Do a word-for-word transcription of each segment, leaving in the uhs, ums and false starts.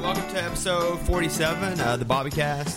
welcome to episode forty-seven of the Bobbycast.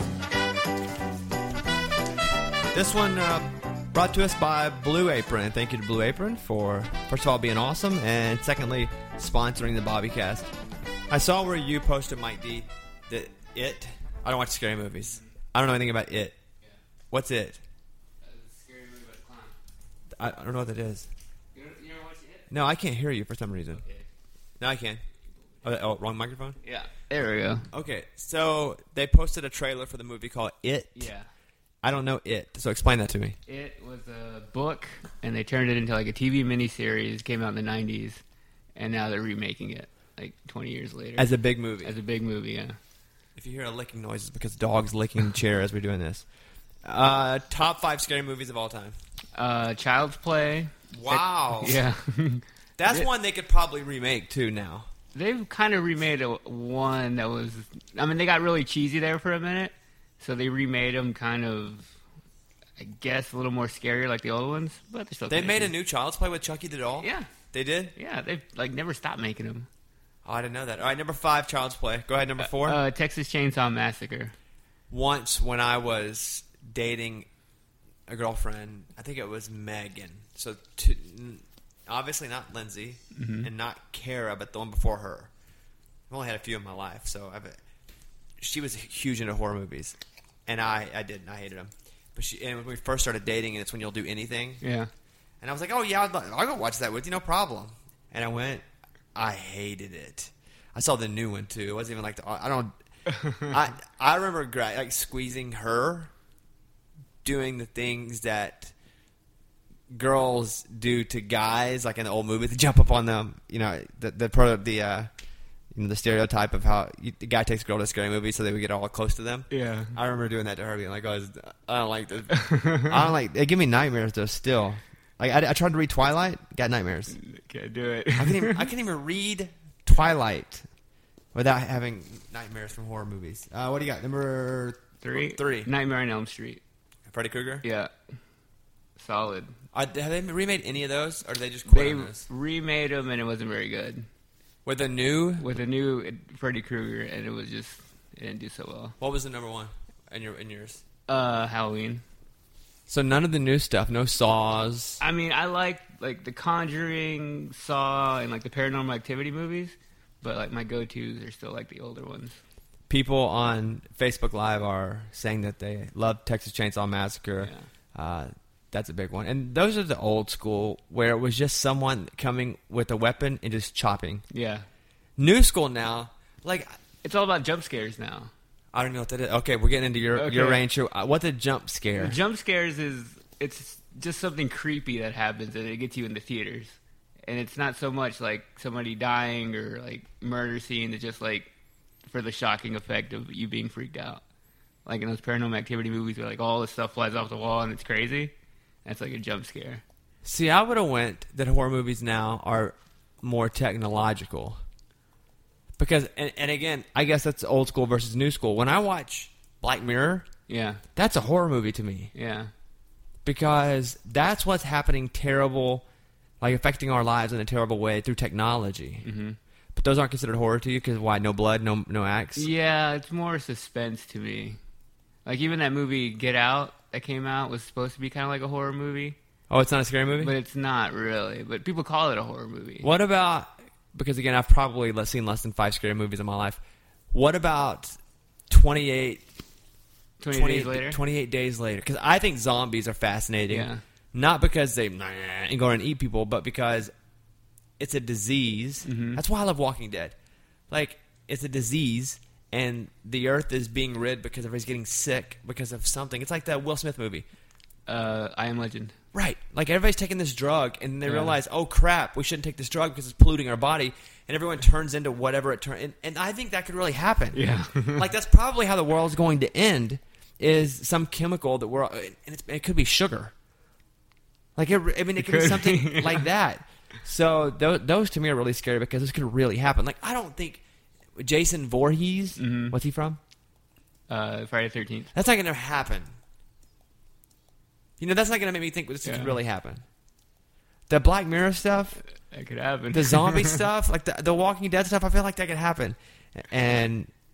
This one uh, brought to us by Blue Apron. Thank you to Blue Apron for, first of all, being awesome, and secondly, sponsoring the Bobbycast. I saw where you posted, Mike D, that It, I don't watch scary movies. I don't know anything about It. What's It? It's a scary movie about a clown. I, I don't know what that is. You don't, you never watched It? No, I can't hear you for some reason. Okay. No, I can. Oh, oh, wrong microphone? Yeah. There we go. Okay, so they posted a trailer for the movie called It. Yeah. I don't know It, so explain that to me. It was a book, and they turned it into like a T V miniseries. Came out in the nineties, and now they're remaking it like twenty years later As a big movie. as a big movie. Yeah. If you hear a licking noise, it's because dogs licking the chair as we're doing this. Uh, top five scary movies of all time. Uh, Child's Play. Wow. Yeah. That's It- one they could probably remake, too, now. They've kind of remade a, one that was. I mean, they got really cheesy there for a minute, so they remade them kind of. I guess a little more scary, like the old ones, but they're still. They kinda made a cheesy. new Child's Play with Chucky the Doll? Yeah. They did? Yeah, they've like never stopped making them. Oh, I didn't know that. All right, number five, Child's Play. Go ahead, number four. Uh, Texas Chainsaw Massacre. Once when I was dating a girlfriend, I think it was Megan. So two, obviously not Lindsay Mhm. and not Kara, but the one before her. I've only had a few in my life, so I've, she was huge into horror movies, and I, I didn't. I hated them. But she, and when we first started dating, and it's when you'll do anything. Yeah. And I was like, oh yeah, I'll, I'll go watch that with you, no problem. And I went. I hated it. I saw the new one too. It wasn't even like the. I don't. I I remember gra- like squeezing her, doing the things that girls do to guys, like in the old movie, to jump up on them. You know, the the pro the uh, you know, the stereotype of how you, the guy takes a girl to a scary movie so they would get all close to them. Yeah. I remember doing that to her, being like, oh, I don't like this. I don't like. They give me nightmares though. Still, like I, I tried to read Twilight, got nightmares. Can't do it. I can't even, I can't even read Twilight without having nightmares from horror movies. Uh, what do you got? Number Three. Three. Nightmare on Elm Street. Freddy Krueger? Yeah. Solid. Uh, have they remade any of those, or did they just quit They on those? remade them, and it wasn't very good. With the new, With a new Freddy Krueger, and it was just it didn't do so well. what was the number one in your in yours? Uh, Halloween. So none of the new stuff, no Saws. I mean, I like like the Conjuring, Saw, and like the Paranormal Activity movies, but like my go-tos are still like the older ones. People on Facebook Live are saying that they love Texas Chainsaw Massacre. Yeah. Uh, that's a big one. And those are the old school, where it was just someone coming with a weapon and just chopping. Yeah. New school now, like, It's all about jump scares now. I don't know what that is. Okay, we're getting into your Okay. your range here. Uh, What's a jump scare? Jump scares is it's just something creepy that happens and it gets you in the theaters. And it's not so much like somebody dying or like murder scene. It's just like for the shocking effect of you being freaked out. Like in those Paranormal Activity movies where like all this stuff flies off the wall and it's crazy. That's like a jump scare. See, I would have went that horror movies now are more technological. Because, and, and again, I guess that's old school versus new school. When I watch Black Mirror, Yeah. that's a horror movie to me. Yeah. Because that's what's happening terrible, like affecting our lives in a terrible way through technology. Mm-hmm. But those aren't considered horror to you because why? No blood, no no axe. Yeah, it's more suspense to me. Like even that movie Get Out that came out was supposed to be kind of like a horror movie, Oh, it's not a scary movie. but it's not really. But people call it a horror movie. What about? Because again, I've probably le- seen less than five scary movies in my life. What about twenty-eight? twenty twenty days later? twenty-eight days later. Because I think zombies are fascinating. Yeah. Not because they nah, and go and eat people, but because it's a disease. Mhm. That's why I love Walking Dead. Like, it's a disease, and the earth is being rid because everybody's getting sick because of something. It's like that Will Smith movie. Uh, I Am Legend. Right. Like, everybody's taking this drug, and they Yeah. realize, oh, crap, we shouldn't take this drug because it's polluting our body, and everyone turns into whatever it turns. And, and I think that could really happen. Yeah. Like, that's probably how the world's going to end, is some chemical that we're... And it's, it could be sugar. Like, it, I mean, it, It could be could something be, yeah. like that. So those, those to me are really scary because this could really happen. Like, I don't think... Jason Voorhees, Mhm. what's he from? Uh, Friday the thirteenth. That's not going to happen. You know, that's not going to make me think this Yeah. could really happen. The Black Mirror stuff... That could happen. The zombie stuff, like the the Walking Dead stuff, I feel like that could happen. And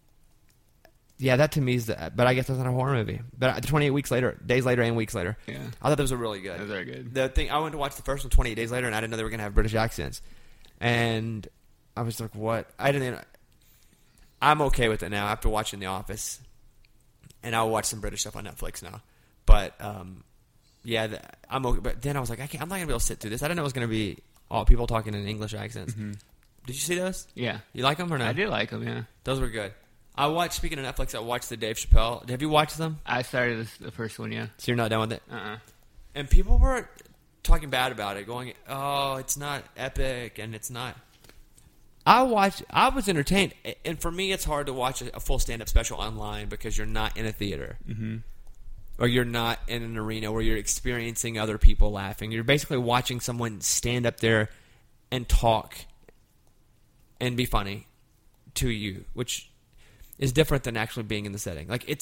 Yeah, that to me is the. But I guess that's not a horror movie. But twenty-eight weeks later, days later, and weeks later. Yeah. I thought those were really good. Those are good. The thing I went to watch the first one twenty-eight days later, and I didn't know they were going to have British accents, and I was like, "What?" I didn't. Even, I'm okay with it now after watching The Office, and I'll watch some British stuff on Netflix now. But um, yeah, the, I'm okay. But then I was like, I can't, I'm not going to be able to sit through this. I didn't know it was going to be all people talking in English accents. Mm-hmm. Did you see those? Yeah. You like them or not? I did like them, yeah. Those were good. I watched, speaking of Netflix, I watched the Dave Chappelle. Have you watched them? I started this, the first one, yeah. So you're not done with it? Uh-uh. And people were talking bad about it, going, oh, it's not epic, and it's not. I watched, I was entertained. And for me, it's hard to watch a full stand-up special online because you're not in a theater. Mm-hmm. Or you're not in an arena where you're experiencing other people laughing. You're basically watching someone stand up there and talk and be funny to you, which is different than actually being in the setting. Like, it's...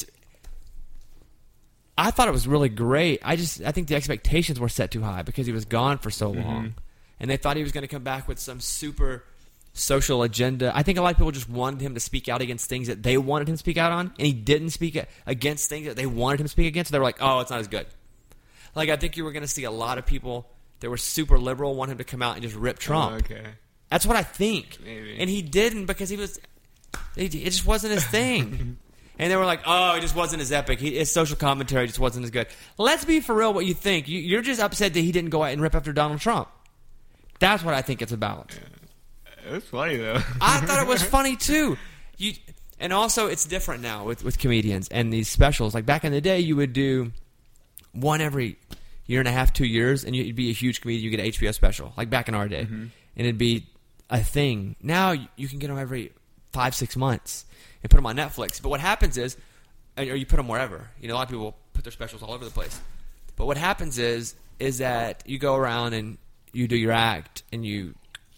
I thought it was really great. I just... I think the expectations were set too high because he was gone for so long. Mm-hmm. And they thought he was going to come back with some super social agenda. I think a lot of people just wanted him to speak out against things that they wanted him to speak out on, and he didn't speak against things that they wanted him to speak against. So they were like, oh, it's not as good. Like, I think you were going to see a lot of people that were super liberal want him to come out and just rip Trump. Oh, okay. That's what I think. Maybe. And he didn't because he was... It just wasn't his thing. And they were like, oh, it just wasn't as epic. He, his social commentary just wasn't as good. Let's be for real what you think. You, you're just upset that he didn't go out and rip after Donald Trump. That's what I think it's about. Yeah. It was funny, though. I thought it was funny, too. You, and also, it's different now with, with comedians and these specials. Like, back in the day, you would do one every year and a half, two years, and you'd be a huge comedian. You get an H B O special, like back in our day. Mm-hmm. And it'd be a thing. Now, you can get them every five, six months and put them on Netflix. But what happens is, or you put them wherever. You know, a lot of people put their specials all over the place. But what happens is, is that you go around and you do your act and you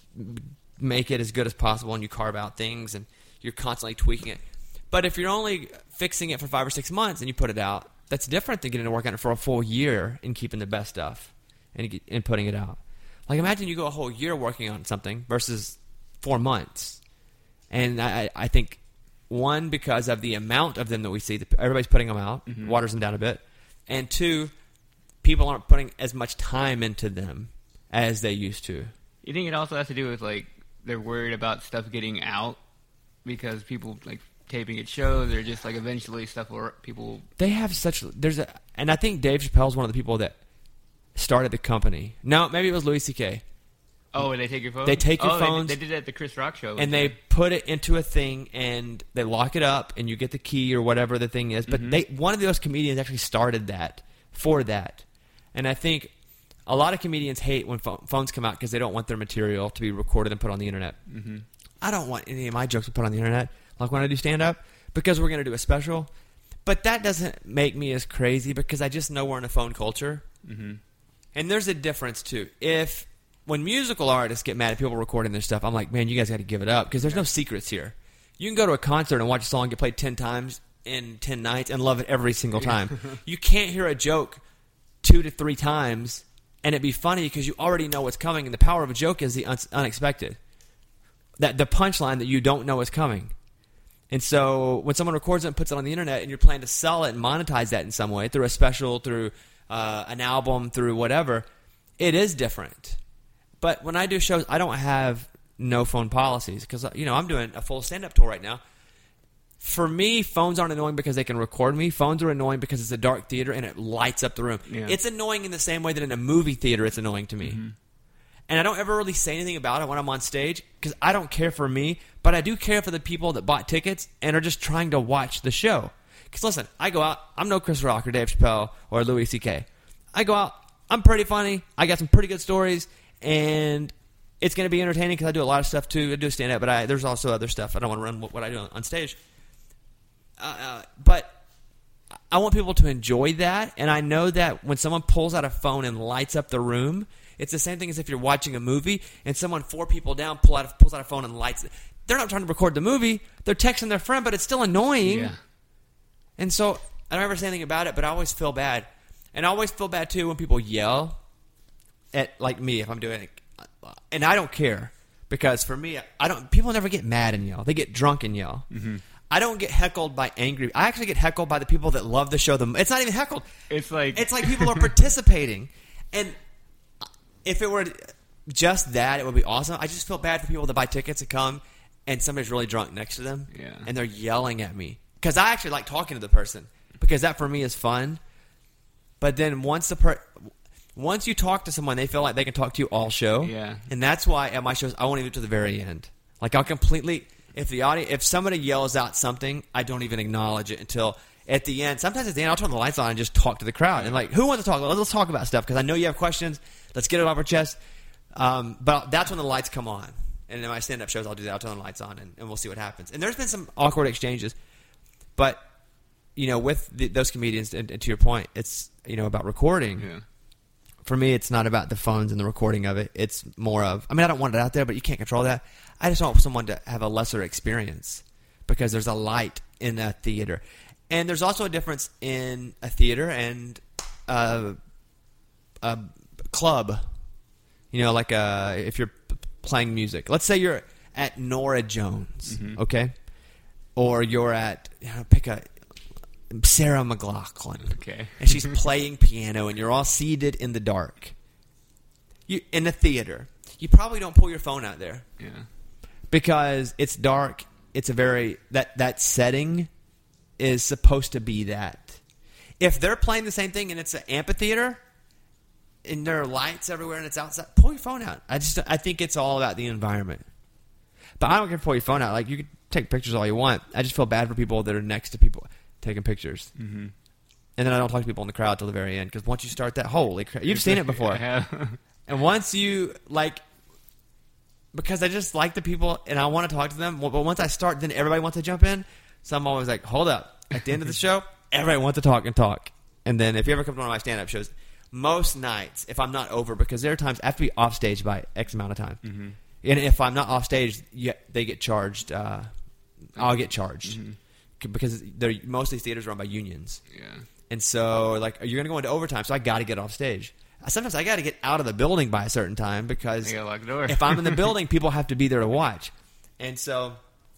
make it as good as possible and you carve out things and you're constantly tweaking it. But if you're only fixing it for five or six months and you put it out, that's different than getting to work on it for a full year and keeping the best stuff and, and putting it out. Like, imagine you go a whole year working on something versus four months. And I, I think, one, because of the amount of them that we see, everybody's putting them out, mm-hmm. waters them down a bit. And two, people aren't putting as much time into them as they used to. You think it also has to do with, like, they're worried about stuff getting out because people, like, taping at shows or just, like, eventually stuff will people... They have such... There's a... And I think Dave Chappelle's one of the people that started the company. No, maybe it was Louis C K. Oh, and they take your phone? They take your oh, phones. They, they did it at the Chris Rock show. And they put it into a thing, and they lock it up, and you get the key or whatever the thing is. But mm-hmm. they one of those comedians actually started that for that. And I think a lot of comedians hate when pho- phones come out because they don't want their material to be recorded and put on the internet. Mm-hmm. I don't want any of my jokes to put on the internet, like when I do stand-up, because we're going to do a special. But that doesn't make me as crazy because I just know we're in a phone culture. Mm-hmm. And there's a difference, too. If... When musical artists get mad at people recording their stuff, I'm like, man, you guys got to give it up because there's no secrets here. You can go to a concert and watch a song get played ten times in ten nights and love it every single time. You can't hear a joke two to three times and it be funny because you already know what's coming. And the power of a joke is the un- unexpected. That the punchline that you don't know is coming. And so when someone records it and puts it on the internet and you're planning to sell it and monetize that in some way through a special, through uh, an album, through whatever, it is different. But when I do shows, I don't have no phone policies because, you know, I'm doing a full stand-up tour right now. For me, phones aren't annoying because they can record me. Phones are annoying because it's a dark theater and it lights up the room. Yeah. It's annoying in the same way that in a movie theater it's annoying to me. Mm-hmm. And I don't ever really say anything about it when I'm on stage because I don't care for me, but I do care for the people that bought tickets and are just trying to watch the show. Because, listen, I go out. I'm no Chris Rock or Dave Chappelle or Louis C K. I go out. I'm pretty funny. I got some pretty good stories. And it's going to be entertaining because I do a lot of stuff too. I do stand up, but I, there's also other stuff. I don't want to run what, what I do on, on stage. Uh, uh, but I want people to enjoy that. And I know that when someone pulls out a phone and lights up the room, it's the same thing as if you're watching a movie and someone four people down pull out a, pulls out a phone and lights it. They're not trying to record the movie. They're texting their friend, but it's still annoying. Yeah. And so I don't ever say anything about it, but I always feel bad. And I always feel bad too when people yell. At, like me, if I'm doing it, and I don't care because for me, I don't. People never get mad and yell; they get drunk and yell. Mm-hmm. I don't get heckled by angry. I actually get heckled by the people that love the show. The it's not even heckled. It's like it's like people are participating, and if it were just that, it would be awesome. I just feel bad for people that buy tickets to come, and somebody's really drunk next to them, yeah. and they're yelling at me because I actually like talking to the person because that for me is fun. But then once the per- once you talk to someone, they feel like they can talk to you all show, yeah. And that's why at my shows I won't even do it to the very end. Like I'll completely if the audio if somebody yells out something, I don't even acknowledge it until at the end. Sometimes at the end, I'll turn the lights on and just talk to the crowd and like, who wants to talk? Let's, let's talk about stuff because I know you have questions. Let's get it off our chest. Um, but that's when the lights come on. And in my stand-up shows, I'll do that. I'll turn the lights on, and, and we'll see what happens. And there's been some awkward exchanges. But, you know, with the, those comedians, and, and to your point, it's, you know, about recording. Yeah. For me, it's not about the phones and the recording of it. It's more of, I mean, I don't want it out there, but you can't control that. I just want someone to have a lesser experience because there's a light in a theater. And there's also a difference in a theater and a, a club. You know, like a, if you're playing music. Let's say you're at Norah Jones, mm-hmm. okay? Or you're at, you know, pick a Sarah McLachlan. Okay. And she's playing piano and you're all seated in the dark. You in the theater. You probably don't pull your phone out there. Yeah. Because it's dark. It's a very that that setting is supposed to be that. If they're playing the same thing and it's an amphitheater and there are lights everywhere and it's outside, pull your phone out. I just I think it's all about the environment. But I don't care if you pull your phone out. Like, you can take pictures all you want. I just feel bad for people that are next to people taking pictures. Mm-hmm. And then I don't talk to people in the crowd till the very end because once you start that, holy crap, you've seen it before. I have. And once you like, because I just like the people and I want to talk to them. But once I start, then everybody wants to jump in. So I'm always like, hold up. At the end of the show, everybody wants to talk and talk. And then if you ever come to one of my stand-up shows, most nights, if I'm not over, because there are times I have to be off stage by X amount of time. Mm-hmm. And if I'm not off stage, yeah, they get charged. Uh, I'll get charged. Mm-hmm. Because they're, most of these theaters are run by unions. Yeah. And so, like, you're going to go into overtime, so I got to get off stage. Sometimes I got to get out of the building by a certain time because lock the door. if I'm in the building, people have to be there to watch. And so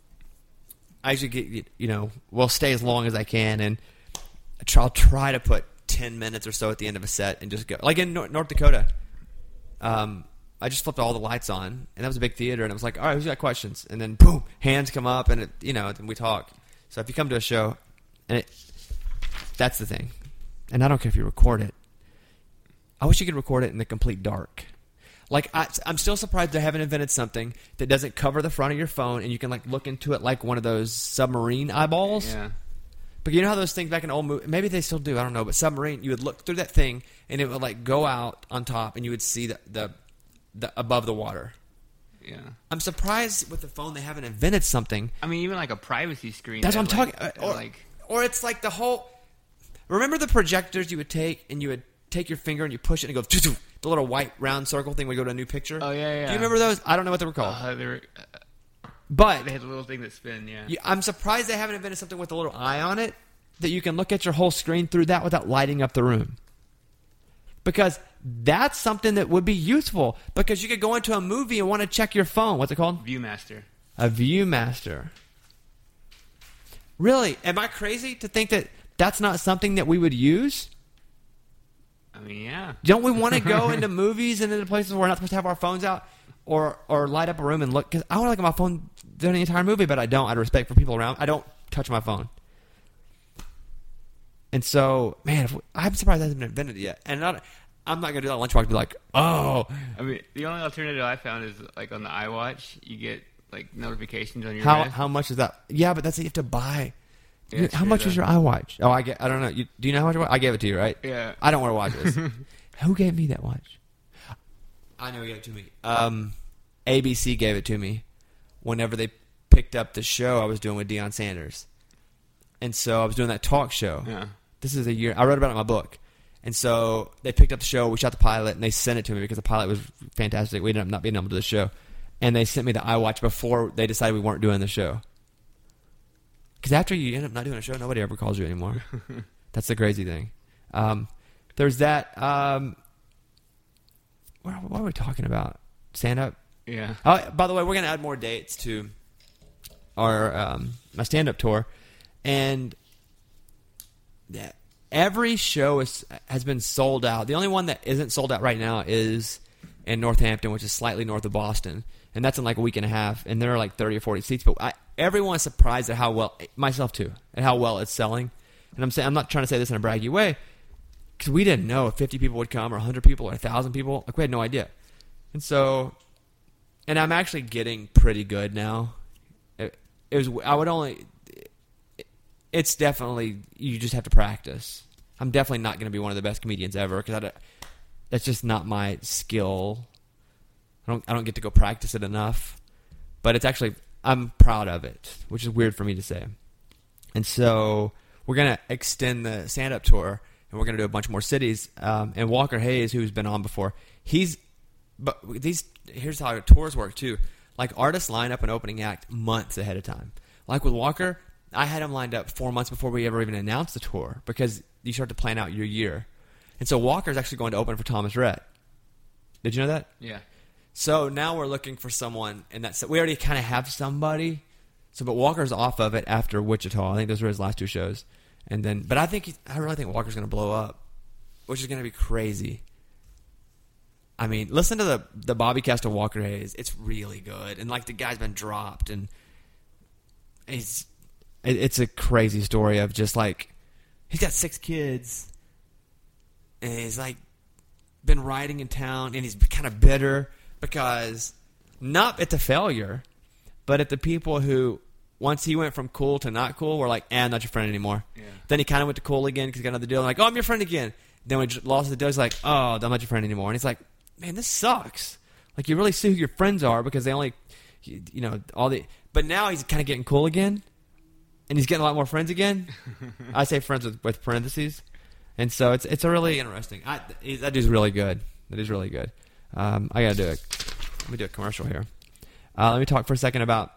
I usually get, you know, will stay as long as I can, and I'll try to put ten minutes or so at the end of a set and just go. Like in North Dakota, um, I just flipped all the lights on, and that was a big theater, and I was like, all right, who's got questions? And then, boom, hands come up, and, it, you know, and we talk. So if you come to a show, and it, that's the thing. And I don't care if you record it. I wish you could record it in the complete dark. Like, I, I'm still surprised they haven't invented something that doesn't cover the front of your phone and you can, like, look into it like one of those submarine eyeballs. Yeah. But you know how those things back in old movies, maybe they still do, I don't know, but submarine, you would look through that thing and it would, like, go out on top and you would see the, the, the above the water. Yeah. I'm surprised with the phone they haven't invented something. I mean, even like a privacy screen. That's what I'm like, talking or, like, or it's like the whole, remember the projectors you would take and you would take your finger and you push it and it goes, the little white round circle thing would go to a new picture? Oh, yeah, yeah. Do you remember those? I don't know what they were called. Uh, they were, uh, but they had a little thing that spin, yeah. You, I'm surprised they haven't invented something with a little eye on it that you can look at your whole screen through that without lighting up the room. Because that's something that would be useful. Because you could go into a movie and want to check your phone. What's it called? Viewmaster. A Viewmaster. Really? Am I crazy to think that that's not something that we would use? I mean, yeah. Don't we want to go into movies and into places where we're not supposed to have our phones out? Or or light up a room and look? Because I want to look at my phone during the entire movie, but I don't. Out of respect for people around, I don't touch my phone. And so, man, if we, I'm surprised that hasn't been invented yet. And not, I'm not going to do that on Lunchbox and be like, oh. I mean, the only alternative I found is, like, on the iWatch, you get, like, notifications on your How wrist. how much is that? Yeah, but that's you have to buy. Yeah, how much is your iWatch? Oh, I get. I don't know. You, do you know how much I, I gave it to you, right? Yeah. I don't want to watch this. Who gave me that watch? I know who gave it to me. Um, A B C gave it to me whenever they picked up the show I was doing with Deion Sanders. And so I was doing that talk show. Yeah. This is a year. I wrote about it in my book. And so they picked up the show. We shot the pilot, and they sent it to me because the pilot was fantastic. We ended up not being able to do the show. And they sent me the iWatch before they decided we weren't doing the show. Because after you end up not doing a show, nobody ever calls you anymore. That's the crazy thing. Um, there's that. Um, what, what are we talking about? Stand up? Yeah. Oh, by the way, we're going to add more dates to our um, my stand up tour, and every show is, has been sold out. The only one that isn't sold out right now is in Northampton, which is slightly north of Boston, and that's in like a week and a half, and there are like thirty or forty seats. But I, everyone's surprised at how well, myself too, at how well it's selling. And I'm saying, I'm not trying to say this in a braggy way, because we didn't know if fifty people would come or one hundred people or one thousand people. Like, we had no idea. And so, and I'm actually getting pretty good now. It, it was, I would only, it, it's definitely, you just have to practice. I'm definitely not going to be one of the best comedians ever, because that's just not my skill. I don't, I don't get to go practice it enough. But it's actually, I'm proud of it, which is weird for me to say. And so, we're going to extend the stand-up tour, and we're going to do a bunch more cities. Um, and Walker Hayes, who's been on before, he's, but these, here's how tours work too. Like, artists line up an opening act months ahead of time. Like with Walker, I had him lined up four months before we ever even announced the tour, because you start to plan out your year. And so Walker's actually going to open for Thomas Rhett. Did you know that? Yeah. So now we're looking for someone, and that's, we already kind of have somebody. So, but Walker's off of it after Wichita. I think those were his last two shows. And then, but I think he, I really think Walker's going to blow up, which is going to be crazy. I mean, listen to the the Bobby cast of Walker Hayes. It's really good, and like the guy's been dropped, and he's it, it's a crazy story of just like he's got six kids, and he's like been riding in town, and he's kind of bitter because not at the failure, but at the people who. Once he went from cool to not cool, we're like, eh, I'm not your friend anymore. Yeah. Then he kind of went to cool again because he got another deal. I'm like, oh, I'm your friend again. Then when he lost the deal, he's like, oh, I'm not your friend anymore. And he's like, man, this sucks. Like, you really see who your friends are because they only, you, you know, all the. But now he's kind of getting cool again, and he's getting a lot more friends again. I say friends with, with parentheses. And so it's it's a really interesting. I, that dude's really good. That is really good. Um, I got to do it. Let me do a commercial here. Uh, let me talk for a second about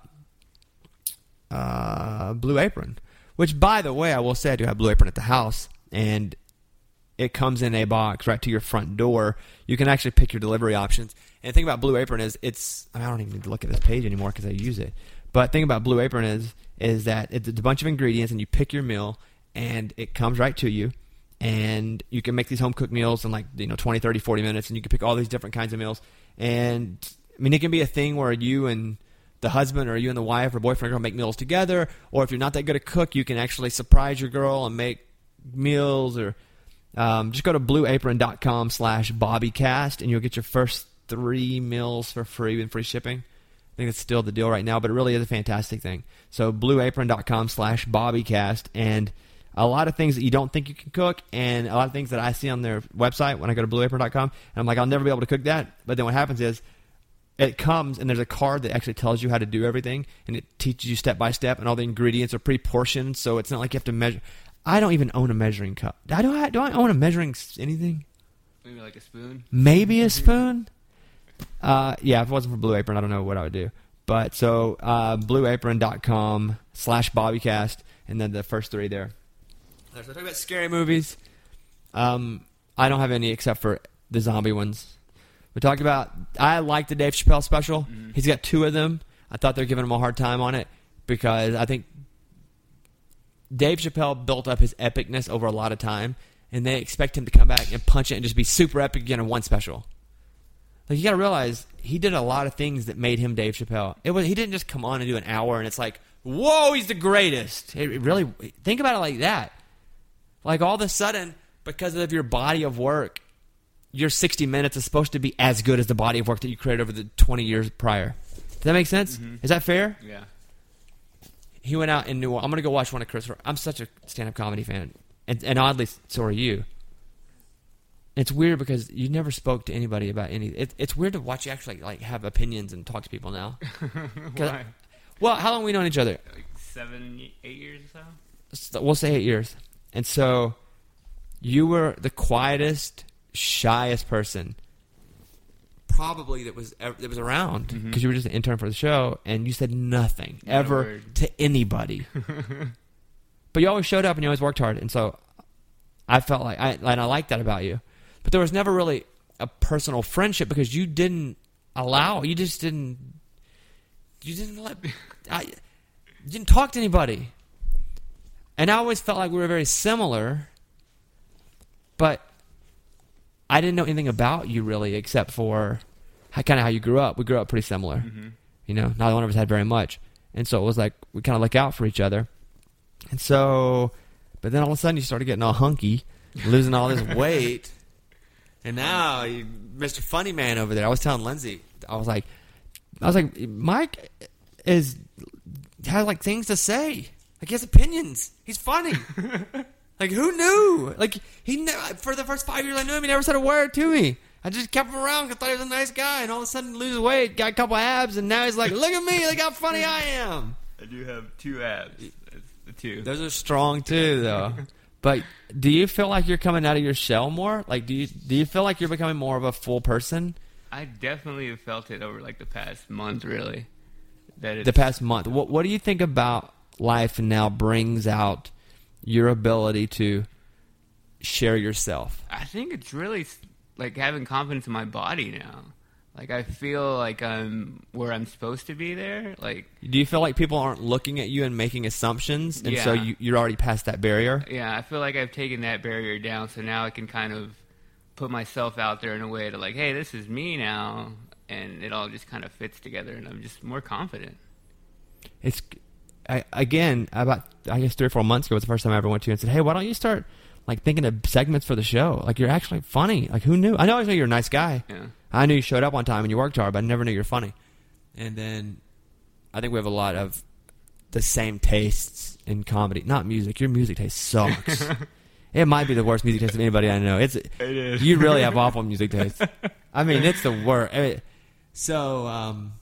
Uh, Blue Apron, which, by the way, I will say I do have Blue Apron at the house, and it comes in a box right to your front door. You can actually pick your delivery options. And the thing about Blue Apron is it's, I, mean, I don't even need to look at this page anymore because I use it. But the thing about Blue Apron is is that it's a bunch of ingredients, and you pick your meal, and it comes right to you. And you can make these home-cooked meals in like, you know, twenty, thirty, forty minutes, and you can pick all these different kinds of meals. And, I mean, it can be a thing where you and the husband or you and the wife or boyfriend are going to make meals together, or if you're not that good a cook, you can actually surprise your girl and make meals, or um, just go to blueapron.com slash bobbycast, and you'll get your first three meals for free and free shipping. I think it's still the deal right now, but it really is a fantastic thing. So blueapron.com slash bobbycast, and a lot of things that you don't think you can cook, and a lot of things that I see on their website when I go to blueapron dot com, and I'm like, I'll never be able to cook that. But then what happens is, it comes, and there's a card that actually tells you how to do everything, and it teaches you step by step, and all the ingredients are pre-portioned, so it's not like you have to measure. I don't even own a measuring cup. I do, I, do I own a measuring anything? Maybe like a spoon? Maybe a spoon? uh, yeah, if it wasn't for Blue Apron, I don't know what I would do. But so uh, blueapron.com slash bobbycast, and then the first three there. So we're talking about scary movies. Um, I don't have any except for the zombie ones. We talked about, I like the Dave Chappelle special. Mm-hmm. He's got two of them. I thought they were giving him a hard time on it because I think Dave Chappelle built up his epicness over a lot of time, and they expect him to come back and punch it and just be super epic again in one special. Like, you got to realize he did a lot of things that made him Dave Chappelle. It was he didn't just come on and do an hour and it's like, whoa, he's the greatest. It really, think about it like that. Like, all of a sudden, because of your body of work, your sixty minutes is supposed to be as good as the body of work that you created over the twenty years prior. Does that make sense? Mm-hmm. Is that fair? Yeah. He went out and knew, I'm going to go watch one of Chris Rock. I'm such a stand-up comedy fan. And, and oddly, so are you. It's weird because you never spoke to anybody about any. It, it's weird to watch you actually like have opinions and talk to people now. Why? Well, how long have we known each other? Like seven, eight years or so? so? We'll say eight years. And so you were the quietest, shyest person probably that was that was around because mm-hmm. you were just an intern for the show, and you said nothing no ever word. to anybody. But you always showed up and you always worked hard, and so I felt like I and I liked that about you. But there was never really a personal friendship because you didn't allow. You just didn't. You didn't let. I, didn't talk to anybody. And I always felt like we were very similar, but I didn't know anything about you really except for kind of how you grew up. We grew up pretty similar. Mm-hmm. You know, neither one of us had very much. And so it was like we kind of look out for each other. And so, but then all of a sudden you started getting all hunky, losing all this weight. And now, you, Mister Funny Man over there, I was telling Lindsay, I was like, I was like, Mike is has like things to say. Like he has opinions. He's funny. Like who knew? Like he never, for the first five years I knew him, he never said a word to me. I just kept him around because I thought he was a nice guy, and all of a sudden lose weight, got a couple abs, and now he's like, look at me, look how funny I am. I do have two abs. That's the two. Those are strong too, though. But do you feel like you're coming out of your shell more? Like, do you do you feel like you're becoming more of a full person? I definitely have felt it over like the past month, really. That it's, the past month. What What do you think about life now brings out your ability to share yourself? I think it's really like having confidence in my body now. Like I feel like I'm where I'm supposed to be there. Like, do you feel like people aren't looking at you and making assumptions, and yeah. so you, you're already past that barrier? Yeah, I feel like I've taken that barrier down, so now I can kind of put myself out there in a way to like, hey, this is me now, and it all just kind of fits together, and I'm just more confident. It's I, again about I guess three or four months ago was the first time I ever went to you and said, hey, why don't you start like thinking of segments for the show? Like you're actually funny. Like who knew? I know I knew you're a nice guy. Yeah. I knew you showed up on time and you worked hard, but I never knew you were funny. And then I think we have a lot of the same tastes in comedy, not music. Your music taste sucks. It might be the worst music taste of anybody I know. It's it is. You really have awful music taste. I mean, it's the worst. I mean, so um,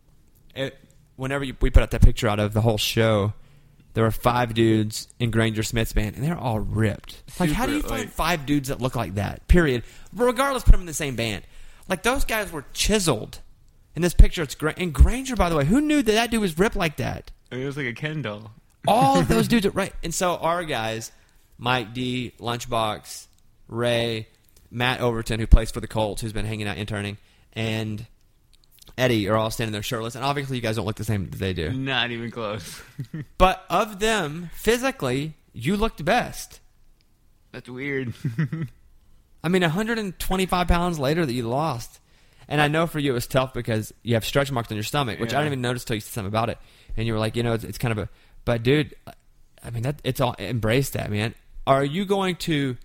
it, whenever you, we put out that picture out of the whole show, there were five dudes in Granger Smith's band, and they're all ripped. Like, Super, how do you find like, five dudes that look like that? Period. Regardless, put them in the same band. Like, those guys were chiseled. In this picture, it's Gra- and Granger, by the way, who knew that that dude was ripped like that? It was like a Ken doll. All of those dudes are right. And so our guys, Mike D, Lunchbox, Ray, Matt Overton, who plays for the Colts, who's been hanging out interning, and Eddie are all standing there shirtless. And obviously, you guys don't look the same as they do. Not even close. But of them, physically, you looked best. That's weird. I mean, one hundred twenty-five pounds later that you lost. And I know for you it was tough because you have stretch marks on your stomach, which yeah. I didn't even notice until you said something about it. And you were like, you know, it's, it's kind of a... But, dude, I mean, that it's all... Embrace that, man. Are you going to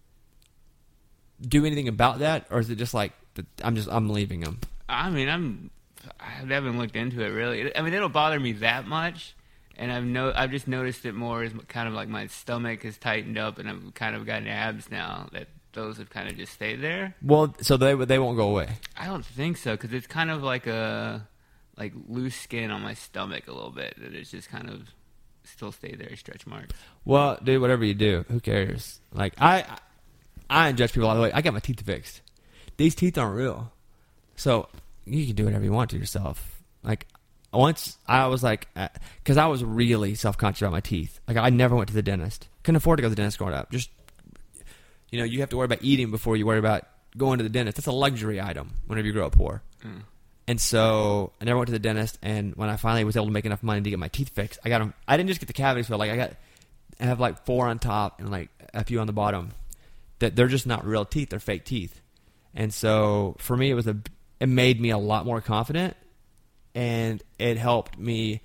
do anything about that? Or is it just like, I'm just, I'm leaving them? I mean, I'm... I haven't looked into it, really. I mean, it'll bother me that much. And I've no, I've just noticed it more as kind of like my stomach has tightened up and I've kind of gotten abs now that those have kind of just stayed there. Well, so they they won't go away? I don't think so because it's kind of like a like loose skin on my stomach a little bit that it's just kind of still stay there, stretch marks. Well, dude, whatever you do, who cares? Like, I I don't judge people all the way. I got my teeth fixed. These teeth aren't real. So you can do whatever you want to yourself. Like, once I was like, because I was really self-conscious about my teeth. Like, I never went to the dentist. Couldn't afford to go to the dentist growing up. Just, you know, you have to worry about eating before you worry about going to the dentist. That's a luxury item whenever you grow up poor. Mm. And so I never went to the dentist. And when I finally was able to make enough money to get my teeth fixed, I got them. I didn't just get the cavities filled. Like, I got, I have like four on top and like a few on the bottom. That they're just not real teeth. They're fake teeth. And so for me, it was a, it made me a lot more confident. And it helped me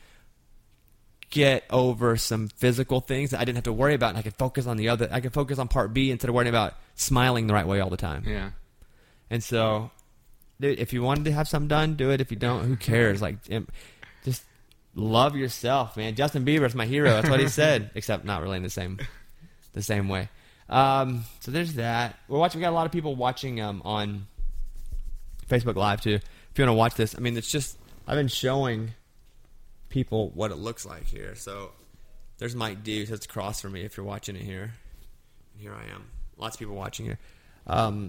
get over some physical things that I didn't have to worry about, and I could focus on the other. I could focus on part B instead of worrying about smiling the right way all the time. Yeah. And so, dude, if you wanted to have something done, do it. If you don't, who cares? Like, just love yourself, man. Justin Bieber's my hero. That's what he said, except not really in the same, the same way. Um, so there's that. We're watching. We got a lot of people watching um, on Facebook Live too. If you want to watch this, I mean, it's just. I've been showing people what it looks like here. So there's Mike D, who sits across from me if you're watching it here. Here I am. Lots of people watching here. Um,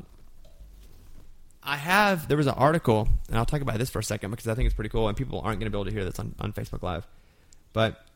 I have, there was an article, and I'll talk about this for a second because I think it's pretty cool, and people aren't going to be able to hear this on, on Facebook Live. But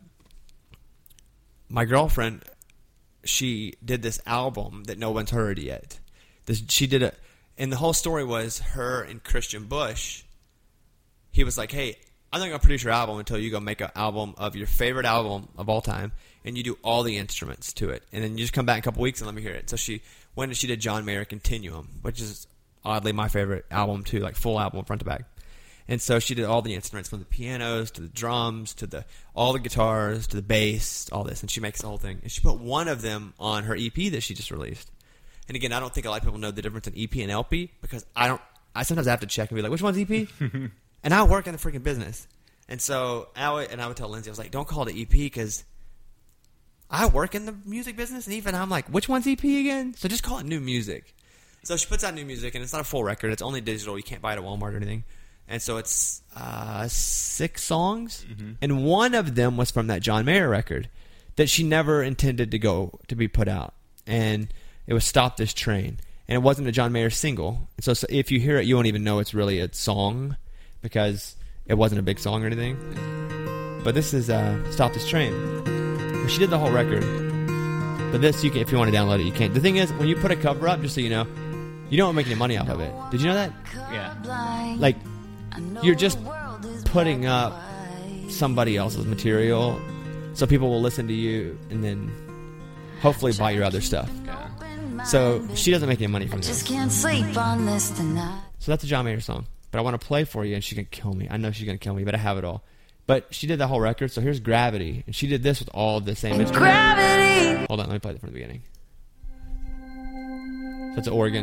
my girlfriend, she did this album that no one's heard yet. This, she did it, and the whole story was her and Christian Bush. He was like, hey, I'm not going to produce your album until you go make an album of your favorite album of all time, and you do all the instruments to it. And then you just come back in a couple weeks and let me hear it. So she went and she did John Mayer Continuum, which is oddly my favorite album too, like full album front to back. And so she did all the instruments, from the pianos to the drums to the all the guitars to the bass, all this. And she makes the whole thing. And she put one of them on her E P that she just released. And again, I don't think a lot of people know the difference in E P and L P, because I don't. I sometimes have to check and be like, which one's E P? And I work in the freaking business. And so I would, and I would tell Lindsay, I was like, don't call it E P, because I work in the music business, and even I'm like, which one's E P again? So just call it new music. So she puts out new music, and it's not a full record. It's only digital. You can't buy it at Walmart or anything. And so it's uh, six songs, mm-hmm. and one of them was from that John Mayer record that she never intended to go to be put out. And it was Stop This Train. And it wasn't a John Mayer single. So, so if you hear it, you won't even know it's really a song, because it wasn't a big song or anything. But this is uh, Stop This Train. She did the whole record. But this, you can, if you want to download it, you can. The thing is, when you put a cover up, just so you know, you don't make any money off of it. Did you know that? Yeah. Like, you're just putting up somebody else's material, so people will listen to you and then hopefully buy your other stuff. Yeah. So she doesn't make any money from this. Just can't sleep on this tonight. So that's a John Mayer song. But I want to play for you, and she can kill me. I know she's going to kill me, but I have it all. But she did the whole record, so here's Gravity. And she did this with all of the same instruments. Gravity. Hold on, let me play it from the beginning. So it's an organ.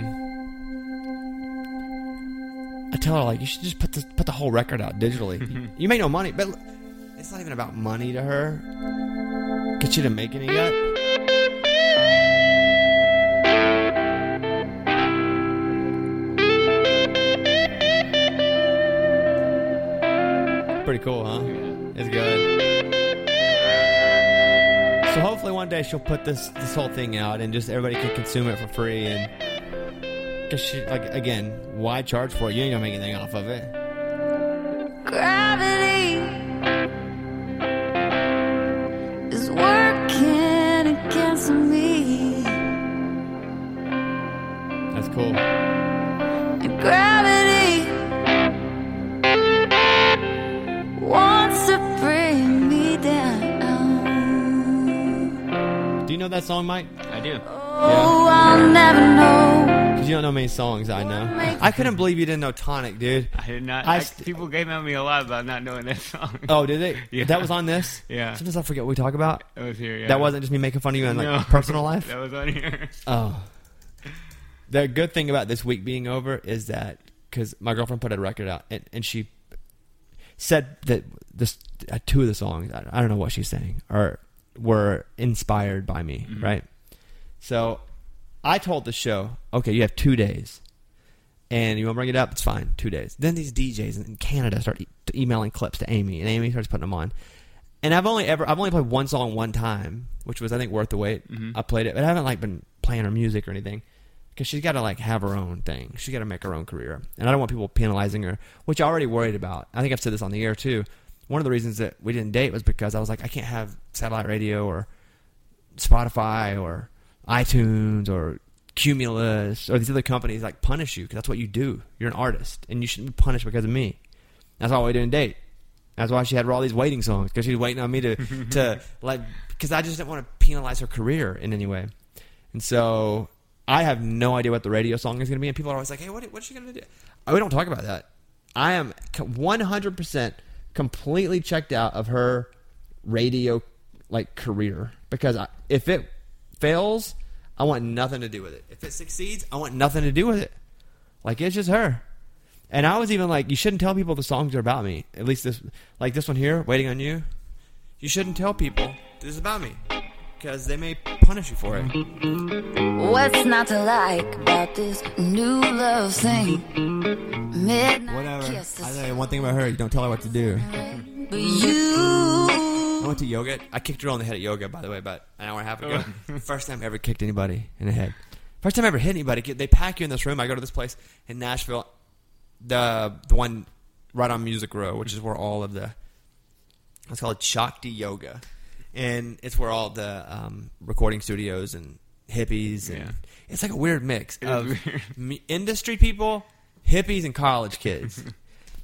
I tell her, like, you should just put the, put the whole record out digitally. You make no money, but it's not even about money to her, because she didn't make any yet. Pretty cool, huh? It's good. So hopefully one day she'll put this this whole thing out, and just everybody can consume it for free. And because she, like, again, why charge for it? You ain't gonna make anything off of it. Gravity is working against me. That's cool. And gravity wants to bring me down. Do you know that song, Mike? I do. Oh, I'll never know. Because you don't know many songs I know. I couldn't believe you didn't know Tonic, dude. I did not. I I, st- people came at me a lot about not knowing that song. Oh, did they? Yeah. That was on this? Yeah. Sometimes I forget what we talk about. That was here, yeah. That wasn't just me making fun of you in, like, No. personal life? That was on here. Oh. The good thing about this week being over is that, because my girlfriend put a record out, and, and she said that this uh, two of the songs, I, I don't know what she's saying, are were inspired by me, mm-hmm. right? So I told the show, okay, you have two days, and you want to bring it up, it's fine, two days. Then these D Js in Canada start e- emailing clips to Amy, and Amy starts putting them on. And I've only ever I've only played one song one time, which was, I think, Worth the Wait. Mm-hmm. I played it, but I haven't, like, been playing her music or anything, because she's got to, like, have her own thing. She's got to make her own career, and I don't want people penalizing her, which I already worried about. I think I've said this on the air too. One of the reasons that we didn't date was because I was like, I can't have satellite radio or Spotify or iTunes or Cumulus or these other companies, like, punish you, because that's what you do. You're an artist, and you shouldn't be punished because of me. That's why we didn't date. That's why she had all these waiting songs, because she was waiting on me to, to like, because I just didn't want to penalize her career in any way. And so I have no idea what the radio song is going to be, and people are always like, hey, what, what's she going to do? We don't talk about that. I am one hundred percent completely checked out of her radio, like, career, because I, if it fails, I want nothing to do with it. If it succeeds, I want nothing to do with it. Like, it's just her. And I was even like, you shouldn't tell people the songs are about me. At least this, like this one here, Waiting on You. You shouldn't tell people this is about me, because they may punish you for it. What's not to like about this new love thing? Midnight Whatever. kisses. I tell you one thing about her, you don't tell her what to do. But you, I went to yoga. I kicked her on the head at yoga, by the way, about an hour and a half ago. First time I ever kicked anybody in the head. First time I ever hit anybody. They pack you in this room. I go to this place in Nashville, the the one right on Music Row, which is where all of the, it's called Shakti Yoga. And it's where all the um, recording studios and hippies, and yeah. It's like a weird mix it of weird. me, industry people, hippies, and college kids.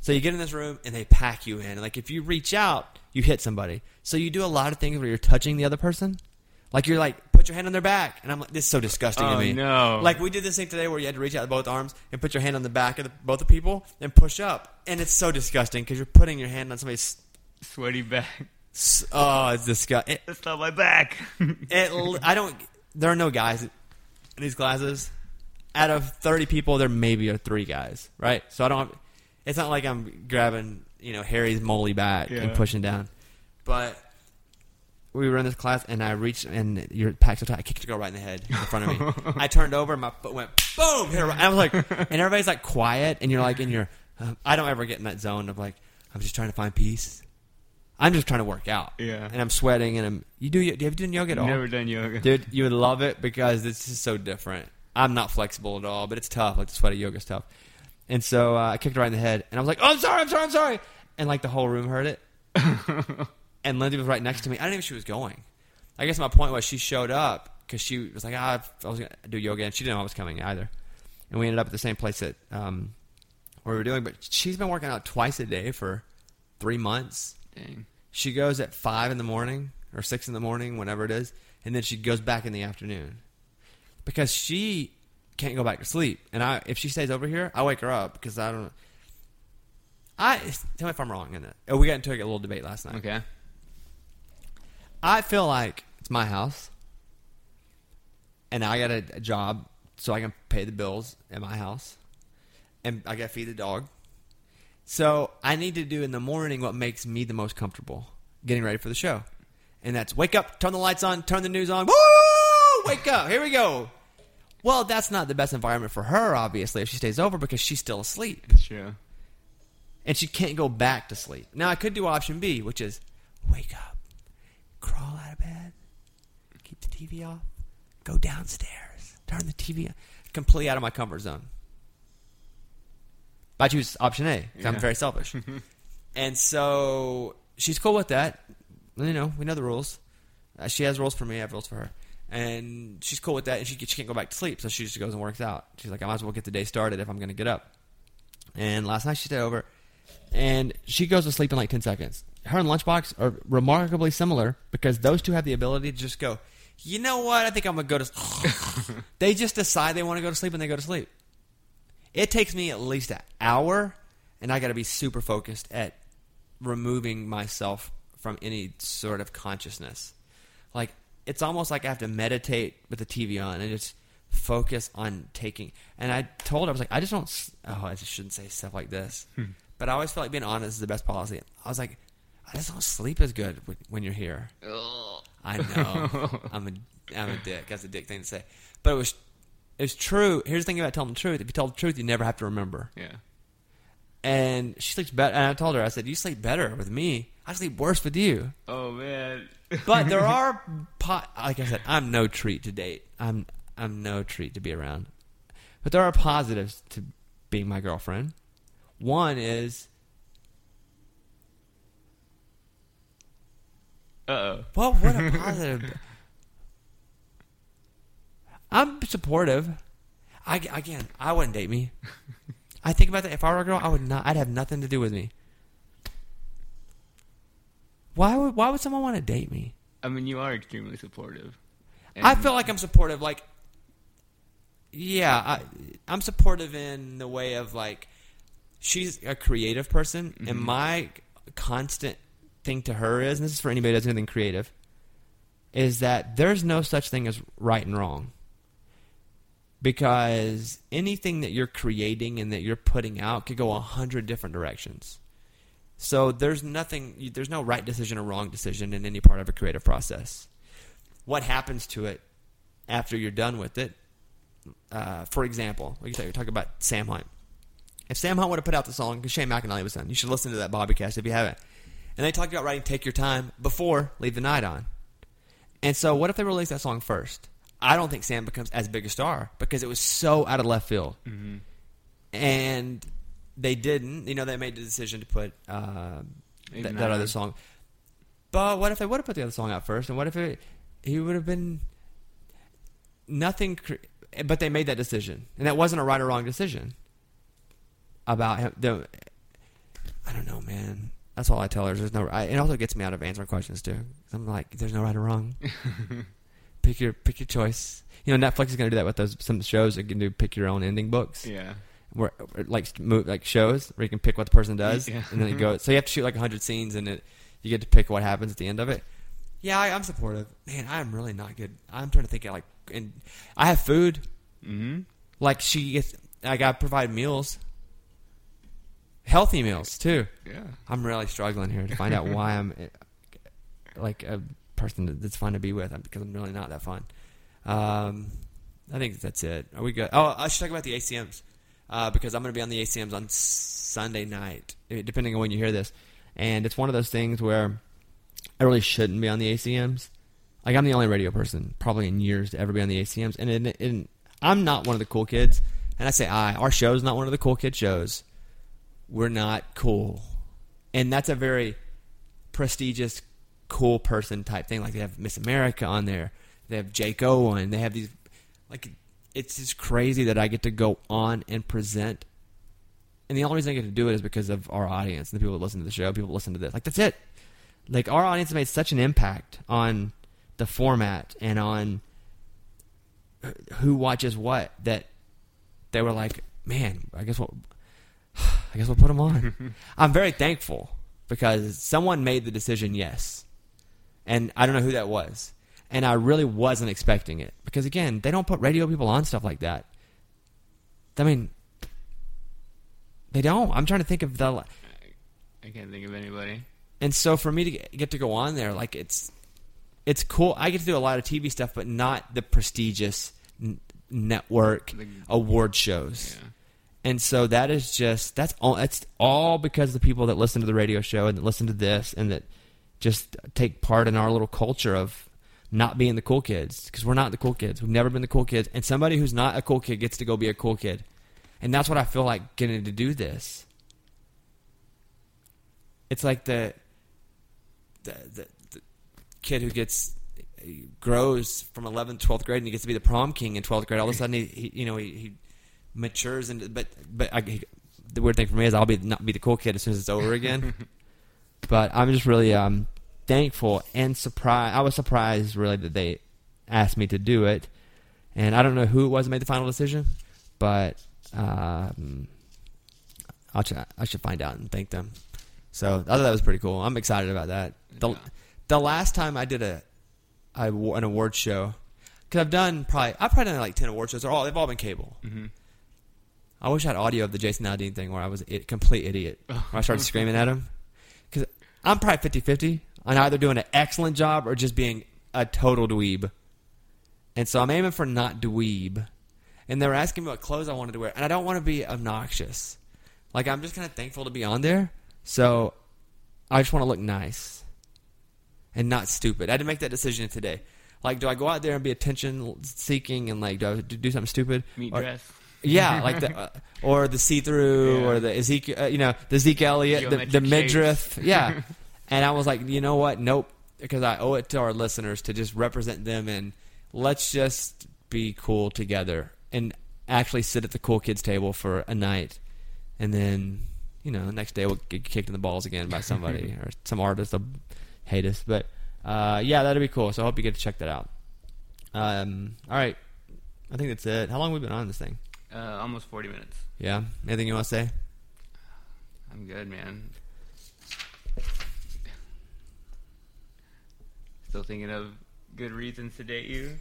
So you get in this room and they pack you in. Like if you reach out, you hit somebody. So you do a lot of things where you're touching the other person. Like you're like, put your hand on their back. And I'm like, this is so disgusting oh, to me. no. Like we did this thing today where you had to reach out with both arms and put your hand on the back of the, both the people and push up. And it's so disgusting because you're putting your hand on somebody's sweaty back. Oh, it's disgusting. It, That's not my back. it, I don't, there are no guys in these classes. Out of thirty people, there maybe are three guys, right? So I don't, it's not like I'm grabbing, you know, Harry's moly back yeah. and pushing down. But we were in this class, and I reached, and your packed so tight, I kicked the girl right in the head in front of me. I turned over, and my foot went boom, hit her right. And I was like, and everybody's like quiet, and you're like in your, um, I don't ever get in that zone of like, I'm just trying to find peace. I'm just trying to work out. Yeah. And I'm sweating, and I'm, you do, do you ever done yoga at all? Never done yoga. Dude, you would love it because it's just so different. I'm not flexible at all, but it's tough. Like the sweat of yoga is tough. And so uh, I kicked her right in the head, and I was like, "Oh, I'm sorry, I'm sorry, I'm sorry," and like the whole room heard it. And Lindsay was right next to me. I didn't know where she was going. I guess my point was she showed up because she was like, ah, I was going to do yoga, and she didn't know I was coming either. And we ended up at the same place that um, where we were doing. But she's been working out twice a day for three months. Dang. She goes at five in the morning or six in the morning, whenever it is, and then she goes back in the afternoon. Because she can't go back to sleep, and I if she stays over here, I wake her up because I don't. I tell me if I'm wrong in it. Oh, we got into a little debate last night. Okay. I feel like it's my house, and I got a, a job so I can pay the bills at my house, and I got to feed the dog. So I need to do in the morning what makes me the most comfortable, getting ready for the show, and that's wake up, turn the lights on, turn the news on. Woo! Wake up. Here we go. Well, that's not the best environment for her, obviously, if she stays over because she's still asleep. That's true. And she can't go back to sleep. Now, I could do option B, which is wake up, crawl out of bed, keep the T V off, go downstairs, turn the T V on. Completely out of my comfort zone. But I choose option A because yeah. I'm very selfish. And so she's cool with that. You know, we know the rules. Uh, she has rules for me. I have rules for her. And she's cool with that, and she, she can't go back to sleep, so she just goes and works out. She's like, I might as well get the day started if I'm going to get up. And last night she stayed over, and she goes to sleep in like ten seconds. Her and Lunchbox are remarkably similar because those two have the ability to just go, you know what, I think I'm going to go to sleep. They just decide they want to go to sleep, and they go to sleep. It takes me at least an hour, and I got to be super focused at removing myself from any sort of consciousness. Like, it's almost like I have to meditate with the T V on and just focus on taking. And I told her, I was like, I just don't. Oh, I just shouldn't say stuff like this. Hmm. But I always feel like being honest is the best policy. I was like, I just don't sleep as good when you're here. Ugh. I know. I'm a, I'm a dick. That's a dick thing to say. But it was, it was true. Here's the thing about telling the truth. If you tell the truth, you never have to remember. Yeah. And she sleeps better. And I told her, I said, you sleep better with me. I sleep worse with you. Oh, man. But there are, po- like I said, I'm no treat to date. I'm I'm no treat to be around. But there are positives to being my girlfriend. One is, uh-oh. Well, what a positive. I'm supportive. I again, I wouldn't date me. I think about that. If I were a girl, I would not. I'd have nothing to do with me. Why would Why would someone want to date me? I mean, you are extremely supportive. And I feel like I'm supportive. Like, yeah, I, I'm supportive in the way of like, she's a creative person, mm-hmm. and my constant thing to her is, and this is for anybody who does anything creative, is that there's no such thing as right and wrong. Because anything that you're creating and that you're putting out could go a hundred different directions. So there's nothing, there's no right decision or wrong decision in any part of a creative process. What happens to it after you're done with it? Uh, for example, like you said, you're talking about Sam Hunt. If Sam Hunt would have put out the song, because Shane McAnally was on, you should listen to that Bobbycast if you haven't. And they talked about writing Take Your Time before Leave the Night On. And so what if they released that song first? I don't think Sam becomes as big a star because it was so out of left field. Mm-hmm. And they didn't. You know, they made the decision to put uh, th- that other song. But what if they would have put the other song out first? And what if it, he would have been nothing... Cre- but they made that decision. And that wasn't a right or wrong decision about him. The, I don't know, man. That's all I tell her. There's no. I, it also gets me out of answering questions too. I'm like, there's no right or wrong. pick your pick your choice. You know, Netflix is going to do that with those some shows. They can do pick your own ending books. Yeah. Where like move, like shows where you can pick what the person does, Yeah. and then it goes. So you have to shoot like a hundred scenes, and it you get to pick what happens at the end of it. Yeah, I, I'm supportive. Man, I'm really not good. I'm trying to think of like, and I have food. Mm-hmm. Like she gets, I got to provide meals. Healthy meals too. Yeah. I'm really struggling here to find out why I'm like a person that's fun to be with, because I'm really not that fun. Um, I think that's it. Are we good? Oh, I should talk about the A C Ms uh, because I'm going to be on the A C Ms on Sunday night, depending on when you hear this. And it's one of those things where I really shouldn't be on the A C Ms. Like, I'm the only radio person probably in years to ever be on the A C Ms, and it, it, I'm not one of the cool kids. And I say I. Our show's not one of the cool kid shows. We're not cool. And that's a very prestigious, cool person type thing. Like, they have Miss America on there. They have Jake Owen. They have these, like, it's just crazy that I get to go on and present. And the only reason I get to do it is because of our audience and the people that listen to the show, people that listen to this. Like, that's it. Like, our audience has made such an impact on the format and on who watches what that they were like, man, I guess we'll, I guess we'll put them on. I'm very thankful because someone made the decision, yes. And I don't know who that was. And I really wasn't expecting it. Because, again, they don't put radio people on stuff like that. I mean, they don't. I'm trying to think of the... I, I can't think of anybody. And so for me to get to go on there, like, it's it's cool. I get to do a lot of T V stuff, but not the prestigious n- network The- award shows. Yeah. And so that is just, that's all, that's all because of the people that listen to the radio show and that listen to this and that just take part in our little culture of not being the cool kids, because we're not the cool kids. We've never been the cool kids. And somebody who's not a cool kid gets to go be a cool kid. And that's what I feel like getting to do this. It's like the the, the, the kid who gets he grows from eleventh, twelfth grade and he gets to be the prom king in twelfth grade. All of a sudden, he, he you know he, he matures into. But but I, he, the weird thing for me is I'll be not be the cool kid as soon as it's over again. But I'm just really um, thankful and surprised. I was surprised really that they asked me to do it, and I don't know who it was that made the final decision, but um, I'll try, I should find out and thank them. So I thought that was pretty cool. I'm excited about that. The Yeah. the last time I did a, a an award show, because I've done probably I've probably done like ten award shows. They're all they've all been cable. Mm-hmm. I wish I had audio of the Jason Aldean thing where I was a complete idiot. Where I started screaming at him. Because I'm probably fifty-fifty on either doing an excellent job or just being a total dweeb. And so I'm aiming for not dweeb. And they were asking me what clothes I wanted to wear. And I don't want to be obnoxious. Like, I'm just kind of thankful to be on there. So I just want to look nice. And not stupid. I had to make that decision today. Like, do I go out there and be attention-seeking and, like, do I do something stupid? Meat Or- dress. Yeah, like the uh, or the see-through Yeah. or the Ezekiel, uh, you know, the Zeke Elliott, the, the Geometric midriff. Yeah, and I was like, you know what? Nope, because I owe it to our listeners to just represent them and let's just be cool together and actually sit at the cool kids table for a night, and then you know, the next day we'll get kicked in the balls again by somebody or some artist will hate us. But uh, yeah, that'd be cool. So I hope you get to check that out. Um, all right, I think that's it. How long have we been on this thing? Uh, almost forty minutes. Yeah. Anything you want to say? I'm good, man. Still thinking of good reasons to date you?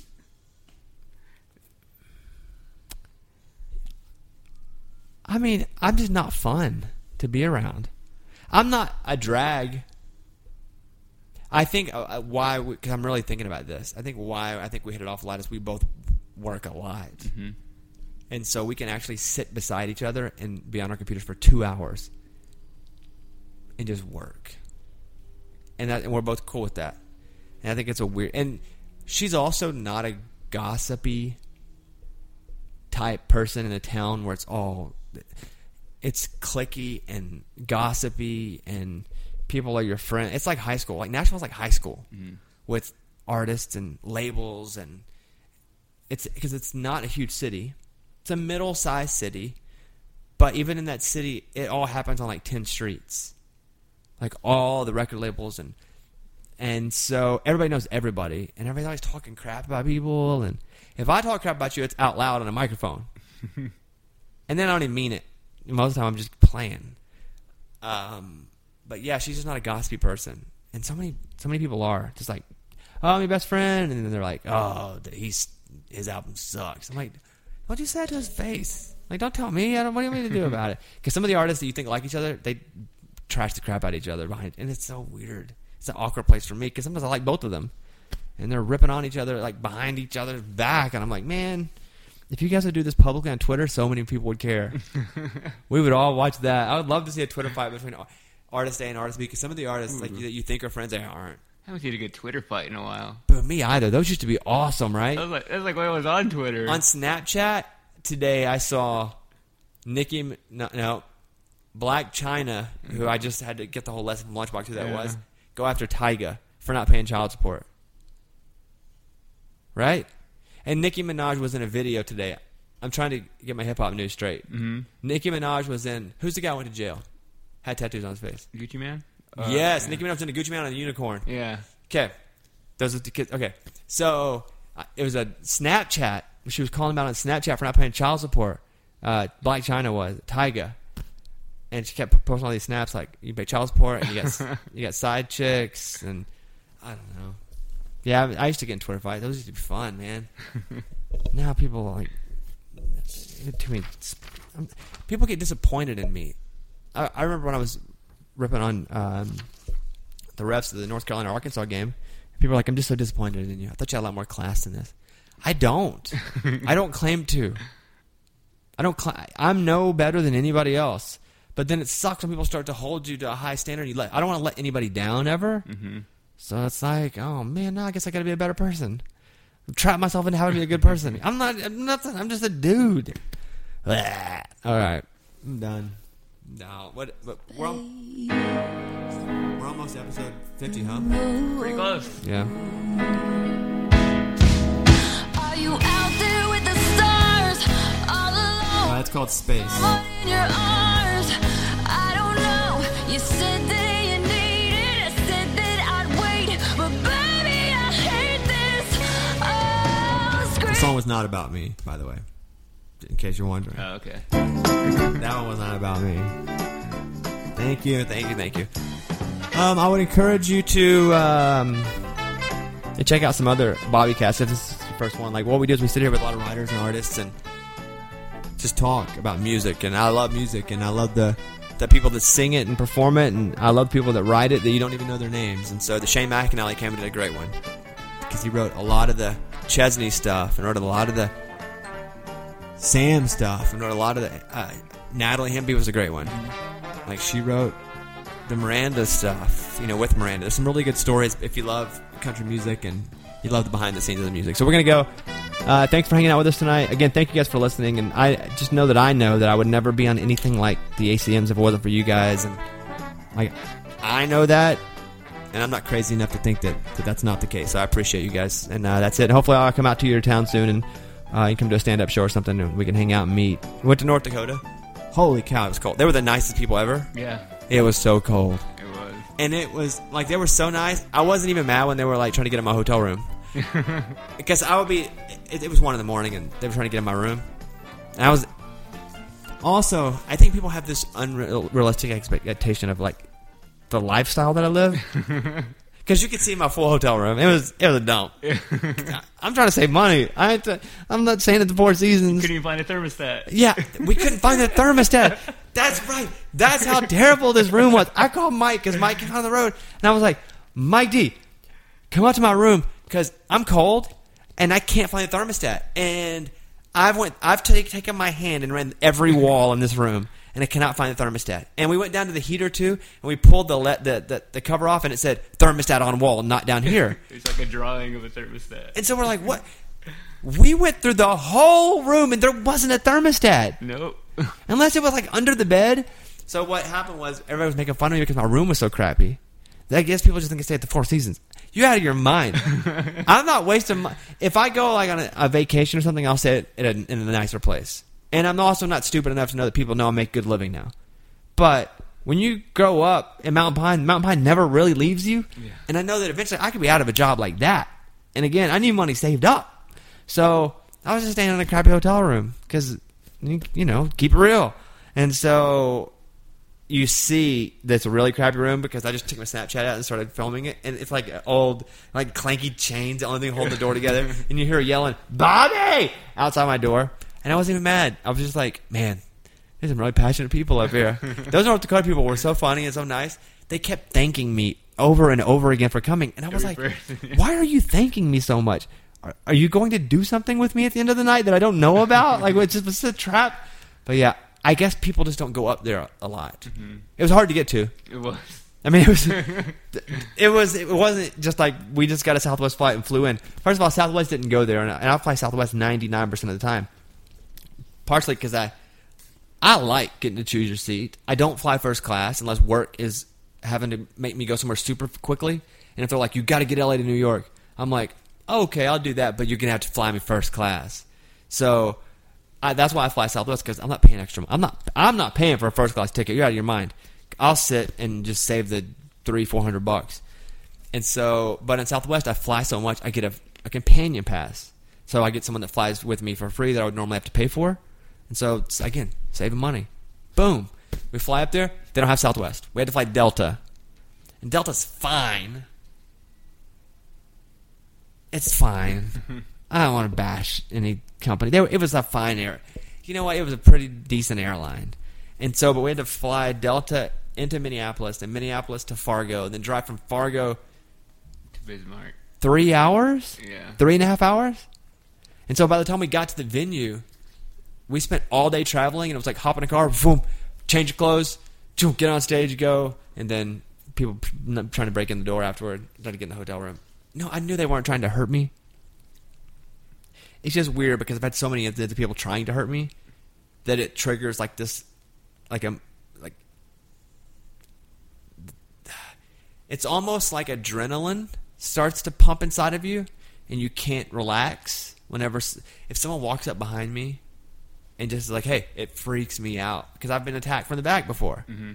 I mean, I'm just not fun to be around. I'm not a drag. I think uh, why, because I'm really thinking about this. I think why I think we hit it off a lot is we both work a lot. Mm-hmm. And so we can actually sit beside each other and be on our computers for two hours and just work. And, that, and we're both cool with that. And I think it's a weird... And she's also not a gossipy type person in a town where it's all... It's cliquey and gossipy and people are your friend. It's like high school. Like Nashville's like high school Mm-hmm. with artists and labels. And it's because it's not a huge city. It's a middle-sized city, But even in that city, it all happens on like ten streets. Like all the record labels and and so everybody knows everybody, and everybody's always talking crap about people. And if I talk crap about you, it's out loud on a microphone, and then I don't even mean it. Most of the time, I'm just playing. Um, but yeah, she's just not a gossipy person, and so many so many people are just like, oh, my best friend, and then they're like, oh, he's his album sucks. I'm like, what'd you say to his face? Like, don't tell me. I don't. What do you want me to do about it? Because some of the artists that you think like each other, they trash the crap out of each other behind, and it's so weird. It's an awkward place for me because sometimes I like both of them, and they're ripping on each other like behind each other's back, and I'm like, man, if you guys would do this publicly on Twitter, so many people would care. We would all watch that. I would love to see a Twitter fight between Artist A and Artist B because some of the artists like you, that you think are friends, they aren't. I haven't seen a good Twitter fight in a while. But me either. Those used to be awesome, right? That was like, that was like when I was on Twitter. On Snapchat today, I saw Nicki, no, no Black China, who I just had to get the whole lesson from Lunchbox who that yeah. was, go after Tyga for not paying child support. Right? And Nicki Minaj was in a video today. I'm trying to get my hip-hop news straight. Mm-hmm. Nicki Minaj was in... Who's the guy who went to jail? Had tattoos on his face. Gucci Mane? Uh, yes, yeah. Nicki Minaj was in a Gucci Mane on a unicorn. Yeah. Okay. Those are the kids. Okay. So, uh, it was a Snapchat. She was calling him out on Snapchat for not paying child support. Uh, Black China was. Tyga. And she kept posting all these snaps like, you pay child support, and you got you got side chicks, and I don't know. Yeah, I used to get in Twitter fights. Those used to be fun, man. Now people are like, too many, people get disappointed in me. I, I remember when I was ripping on um, the refs of the North Carolina Arkansas game. People were like, I'm just so disappointed in you. I thought you had a lot more class than this. I don't. I don't claim to. I don't. Cl- I'm no better than anybody else. But then it sucks when people start to hold you to a high standard. You let, I don't want to let anybody down ever. Mm-hmm. So it's like, oh man, no, I guess I got to be a better person. I've trapped myself into having to be a good person. I'm not. I'm nothing. I'm just a dude. Blah. All right, I'm done. No, what? But we're on, we're almost episode fifty, huh? Pretty close. Yeah. Are you out there with the stars all alone? Uh, it's called Space. In your arms, I don't know. You said that you needed, I said that I'd wait, but baby, I hate this. Oh, The scream. song was not about me, by the way, in case you're wondering. Oh, okay. That one was not about me. Thank you, thank you, thank you. Um, I would encourage you to um, to check out some other Bobby Casts. If this is the first one, like what we do is we sit here with a lot of writers and artists and just talk about music. And I love music, and I love the the people that sing it and perform it, and I love people that write it that you don't even know their names. And so the Shane McAnally came and did a great one because he wrote a lot of the Chesney stuff and wrote a lot of the Sam stuff and wrote a lot of the uh, Natalie Hemby was a great one. Like she wrote the Miranda stuff, you know, with Miranda. There's some really good stories if you love country music and you love the behind the scenes of the music. So we're gonna go. Uh, thanks for hanging out with us tonight. Again, thank you guys for listening. And I just know that I know that I would never be on anything like the A C Ms if it wasn't for you guys. And like I know that, and I'm not crazy enough to think that, that that's not the case. So I appreciate you guys, and uh, that's it. Hopefully, I'll come out to your town soon and. Uh, you come to a stand-up show or something, and we can hang out and meet. We went to North Dakota. Holy cow, it was cold. They were the nicest people ever. Yeah. It was so cold. It was. And it was, like, they were so nice. I wasn't even mad when they were, like, trying to get in my hotel room. Because I would be, it, it was one in the morning, and they were trying to get in my room. And I was, also, I think people have this unrealistic expectation of, like, the lifestyle that I live. Because you could see my full hotel room. It was it was a dump. I'm trying to save money. I ain't to, I'm not saying it the Four Seasons. Couldn't even find a thermostat. Yeah, we couldn't find the thermostat. That's right. That's how terrible this room was. I called Mike because Mike came on the road. And I was like, Mike D, come out to my room because I'm cold and I can't find the thermostat. And I've went, I've t- taken my hand and ran every wall in this room. And I cannot find the thermostat. And we went down to the heater, too, and we pulled the le- the, the the cover off, and it said, thermostat on wall, not down here. It's like a drawing of a thermostat. And so we're like, what? We went through the whole room, and there wasn't a thermostat. Nope. Unless it was, like, under the bed. So what happened was, everybody was making fun of me because my room was so crappy. I guess people just think I stay at the Four Seasons. You're out of your mind. I'm not wasting my... If I go, like, on a, a vacation or something, I'll stay at a, in a nicer place. And I'm also not stupid enough to know that people know I make good living now. But when you grow up in Mountain Pine, Mountain Pine never really leaves you. Yeah. And I know that eventually I could be out of a job like that. And again, I need money saved up. So I was just staying in a crappy hotel room because, you know, keep it real. And so you see this really crappy room because I just took my Snapchat out and started filming it. And it's like old, like clanky chains, the only thing holding the door together. And you hear her yelling, Bobby! Outside my door. And I wasn't even mad. I was just like, man, there's some really passionate people up here. Those North Dakota people were so funny and so nice. They kept thanking me over and over again for coming. And I was Every like, person. why are you thanking me so much? Are, are you going to do something with me at the end of the night that I don't know about? Like, it's just it's a trap. But yeah, I guess people just don't go up there a lot. Mm-hmm. It was hard to get to. It was. I mean, it was, it was, it wasn't just like we just got a Southwest flight and flew in. First of all, Southwest didn't go there, and I, and I fly Southwest ninety-nine percent of the time. Partially because I, I like getting to choose your seat. I don't fly first class unless work is having to make me go somewhere super quickly. And if they're like, you got to get L A to New York, I'm like, oh, okay, I'll do that, but you're gonna have to fly me first class. So I, that's why I fly Southwest, because I'm not paying extra. I'm not. I'm not paying for a first class ticket. You're out of your mind. I'll sit and just save the three, four hundred bucks. And so, but in Southwest, I fly so much, I get a, a companion pass. So I get someone that flies with me for free that I would normally have to pay for. And so, it's, again, saving money. Boom. We fly up there. They don't have Southwest. We had to fly Delta. And Delta's fine. It's fine. I don't want to bash any company. They were, it was a fine air. You know what? It was a pretty decent airline. And so, but we had to fly Delta into Minneapolis, then Minneapolis to Fargo, then drive from Fargo To Bismarck. three hours? Yeah. Three and a half hours? And so by the time we got to the venue, we spent all day traveling, and it was like hop in a car, boom, change your clothes, boom, get on stage, go, and then people trying to break in the door afterward, trying to get in the hotel room. No, I knew they weren't trying to hurt me. It's just weird because I've had so many of the people trying to hurt me that it triggers like this, like a, like, it's almost like adrenaline starts to pump inside of you, and you can't relax whenever, if someone walks up behind me and just like, hey, it freaks me out because I've been attacked from the back before. Mm-hmm.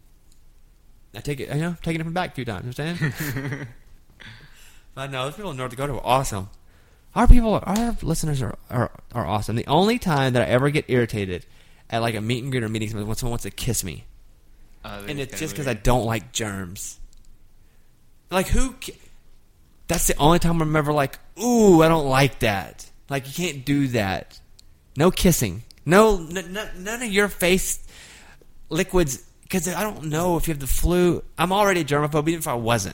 I take it, you know, taking it from the back a few times. You understand? But no, those people in North Dakota were awesome. Our people, our listeners are, are are awesome. The only time that I ever get irritated at like a meet and greet or meeting someone when someone wants to kiss me, Uh, and it's just because I don't like germs. Like who? Ki- That's the only time I remember. Like, ooh, I don't like that. Like you can't do that. No kissing. No, n- n- none of your face liquids. Because I don't know if you have the flu. I'm already germaphobe, even if I wasn't.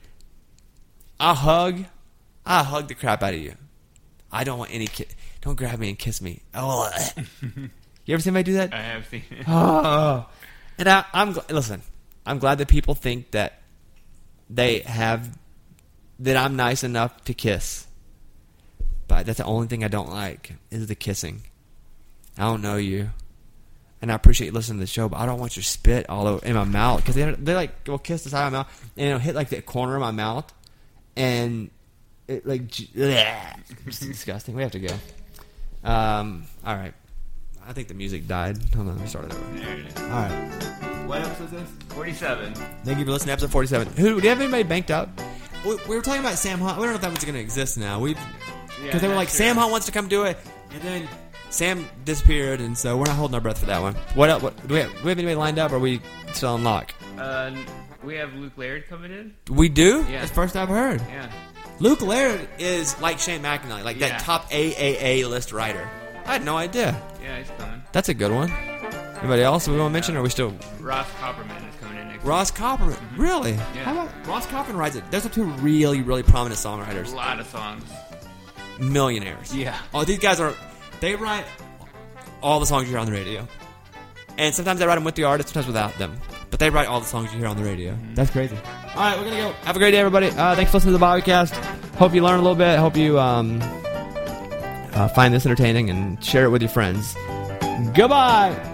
I'll hug. I'll hug the crap out of you. I don't want any ki- Don't grab me and kiss me. Oh, you ever seen anybody do that? I have seen it. Oh, and I, I'm gl- listen. I'm glad that people think that they have that I'm nice enough to kiss. But that's the only thing I don't like is the kissing. I don't know you, and I appreciate you listening to the show, but I don't want your spit all over in my mouth because they they like will kiss the side of my mouth and it'll hit like the corner of my mouth, and it like bleh, it's disgusting. We have to go. Um, all right. I think the music died. Hold on, let me start it over. There it is. All right. What episode is this? forty-seven. Thank you for listening to episode forty-seven. Who do you have anybody banked up? We, we were talking about Sam Hunt. We don't know if that was going to exist now. We because Yeah, they were like that's Sam true. Hunt wants to come do it, and then Sam disappeared, and so we're not holding our breath for that one. What else? What, do, we have, do we have anybody lined up, or are we still on lock? Uh, we have Luke Laird coming in. We do. Yeah. That's the first I've heard. Yeah. Luke Laird is like Shane McAnally, like Yeah. that top A A A list writer. I had no idea. Yeah, he's coming. That's a good one. Anybody else we want to mention, or are we still Ross Copperman is coming in next Ross Copperman? Really? Yeah. How about Ross Copperman writes it? Those are two really, really prominent songwriters. week. A lot of songs. Millionaires. Yeah. Oh, these guys are. They write all the songs you hear on the radio, and sometimes they write them with the artist, sometimes without them. But they write all the songs you hear on the radio. That's crazy. All right, we're gonna go. Have a great day, everybody. Uh, thanks for listening to the podcast. Hope you learn a little bit. Hope you um, uh, find this entertaining and share it with your friends. Goodbye.